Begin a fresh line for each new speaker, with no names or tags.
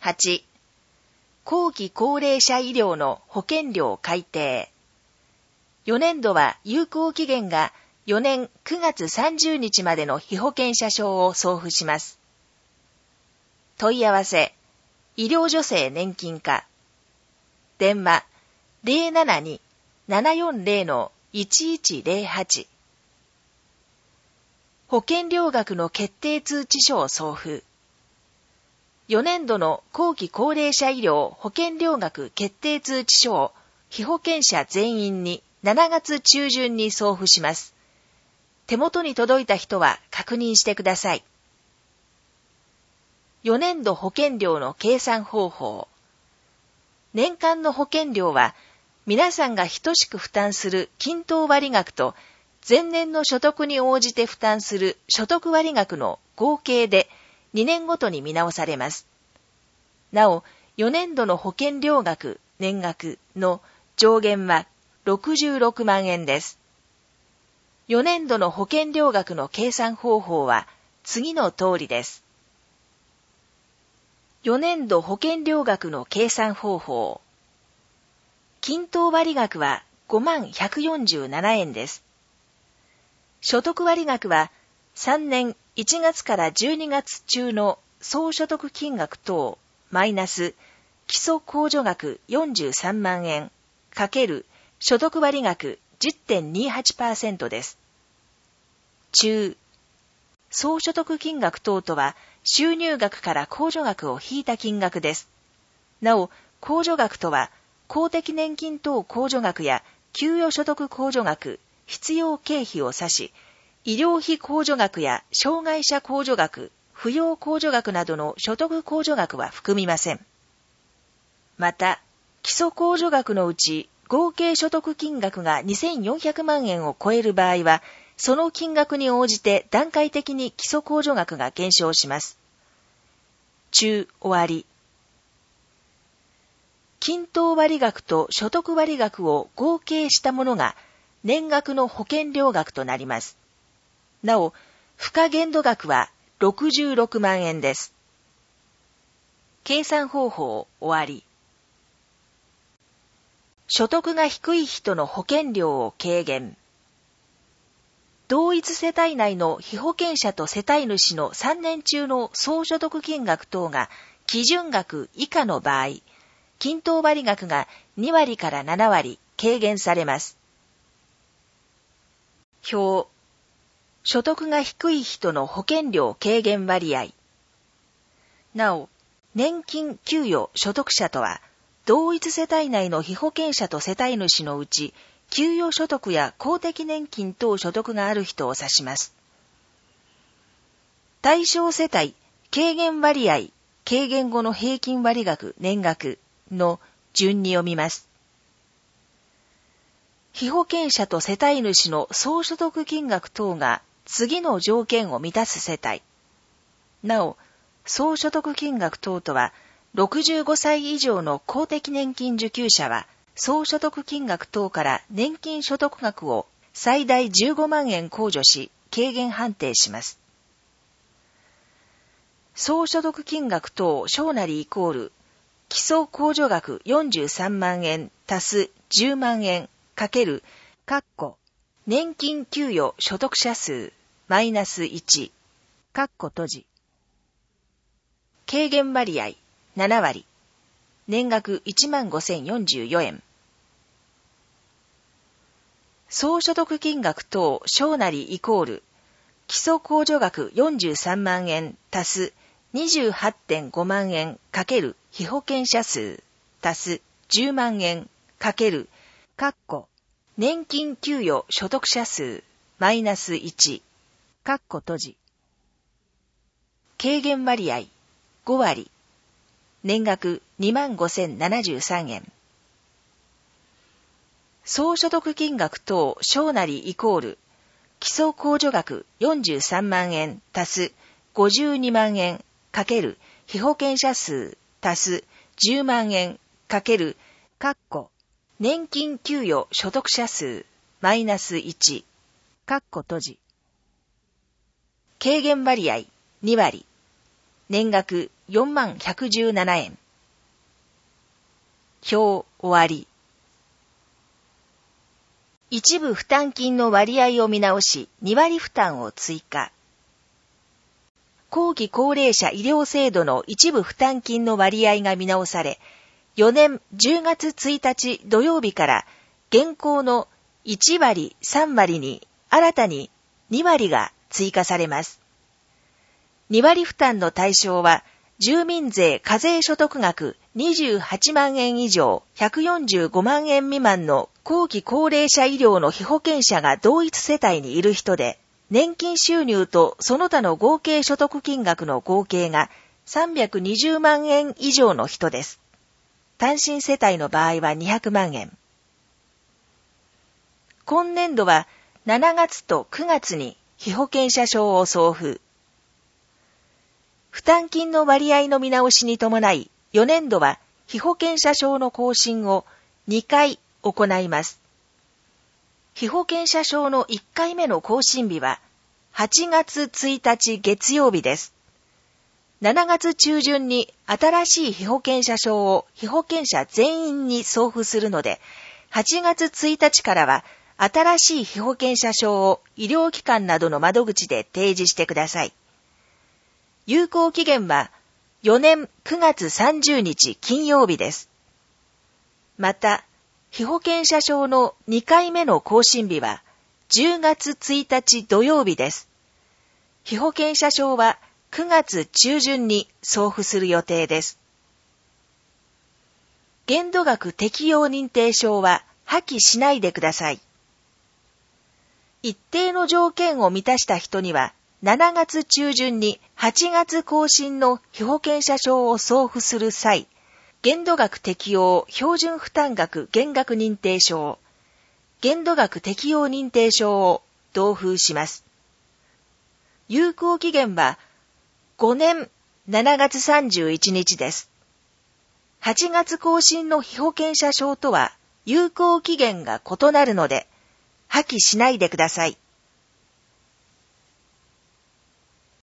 8、後期高齢者医療の保険料改定。4年度は有効期限が4年9月30日までの被保険者証を送付します。問い合わせ、医療助成年金課。電話、072-740-1108。保険料額の決定通知書を送付。4年度の後期高齢者医療保険料額決定通知書を被保険者全員に7月中旬に送付します。手元に届いた人は確認してください。4年度保険料の計算方法。年間の保険料は皆さんが等しく負担する均等割額と前年の所得に応じて負担する所得割額の合計で2年ごとに見直されます。なお、4年度の保険料額、年額の上限は66万円です。4年度の保険料額の計算方法は次の通りです。4年度保険料額の計算方法。均等割額は5147円です。所得割額は3年1月から12月中の総所得金額等マイナス基礎控除額43万円×所得割額 10.28% です。中、総所得金額等とは収入額から控除額を引いた金額です。なお、控除額とは公的年金等控除額や給与所得控除額、必要経費を指し、医療費控除額や障害者控除額、扶養控除額などの所得控除額は含みません。また、基礎控除額のうち合計所得金額が2400万円を超える場合は、その金額に応じて段階的に基礎控除額が減少します。中終わり。均等割額と所得割額を合計したものが年額の保険料額となります。なお、付加限度額は66万円です。計算方法終わり。所得が低い人の保険料を軽減。同一世帯内の被保険者と世帯主の3年中の総所得金額等が基準額以下の場合、均等割額が2割から7割軽減されます。表。所得が低い人の保険料軽減割合。なお、年金給与所得者とは、同一世帯内の被保険者と世帯主のうち、給与所得や公的年金等所得がある人を指します。対象世帯軽減割合、軽減後の平均割額、年額の順に読みます。被保険者と世帯主の総所得金額等が次の条件を満たす世帯。なお、総所得金額等とは、65歳以上の公的年金受給者は、総所得金額等から年金所得額を最大15万円控除し、軽減判定します。総所得金額等小なりイコール、基礎控除額43万円足す10万円×年金給与所得者数マイナス1閉じ。軽減割合7割。年額15,044円。総所得金額等小なりイコール、基礎控除額43万円足す 28.5 万円×被保険者数足す10万円×年金給与所得者数マイナス1閉じ。軽減割合5割。年額25,073円。総所得金額等小なりイコール、基礎控除額43万円足す52万円×被保険者数足す10万円×年金給与所得者数マイナス1閉じ。軽減割合2割。 年額4117円。表終わり。一部負担金の割合を見直し、2割負担を追加。後期高齢者医療制度の一部負担金の割合が見直され、4年10月1日土曜日から現行の1割、3割に新たに2割が追加されます。2割負担の対象は、住民税課税所得額28万円以上145万円未満の後期高齢者医療の被保険者が同一世帯にいる人で、年金収入とその他の合計所得金額の合計が320万円以上の人です。単身世帯の場合は200万円。今年度は7月と9月に被保険者証を送付。負担金の割合の見直しに伴い、4年度は被保険者証の更新を2回行います。被保険者証の1回目の更新日は8月1日月曜日です。7月中旬に新しい被保険者証を被保険者全員に送付するので、8月1日からは新しい被保険者証を医療機関などの窓口で提示してください。有効期限は4年9月30日金曜日です。また、被保険者証の2回目の更新日は10月1日土曜日です。被保険者証は9月中旬に送付する予定です。限度額適用認定証は破棄しないでください。一定の条件を満たした人には、7月中旬に8月更新の被保険者証を送付する際、限度額適用標準負担額減額認定証、限度額適用認定証を同封します。有効期限は5年7月31日です。8月更新の被保険者証とは有効期限が異なるので、破棄しないでください。